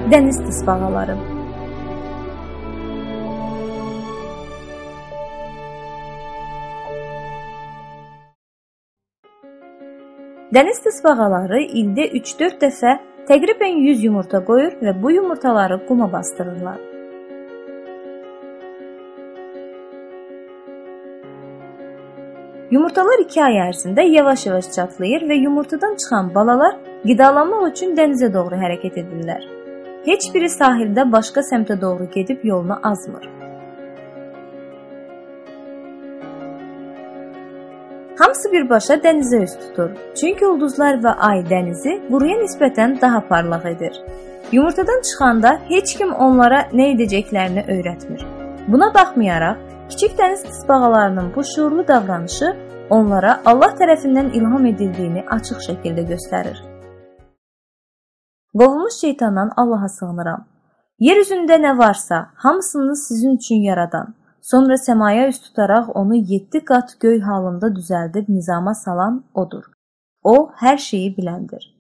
Dəniz tısbağaları. Dəniz tısbağaları ildə 3-4 dəfə təqribən 100 yumurta qoyur və bu yumurtaları quma bastırırlar. Yumurtalar 2 ay ərzində yavaş-yavaş çatlayır və yumurtadan çıxan balalar qidalanmaq üçün dənizə doğru hərəkət edirlər. Heç biri sahildə başqa səmtə doğru gedib yolunu azmır. Hamısı birbaşa dənizə üst tutur. Çünki ulduzlar və ay dənizi quruya nisbətən daha parlaq edir. Yumurtadan çıxanda heç kim onlara nə edəcəklərini öyrətmir. Buna baxmayaraq, kiçik dəniz tısbağalarının bu şuurlu davranışı onlara Allah tərəfindən ilham edildiyini açıq şəkildə göstərir. Qovulmuş şeytandan Allaha sığınıram. Yer üzündə nə varsa, hamısını sizin üçün yaradan, sonra səmaya üst tutaraq onu 7 qat göy halında düzəldib nizama salan odur. O, hər şeyi biləndir.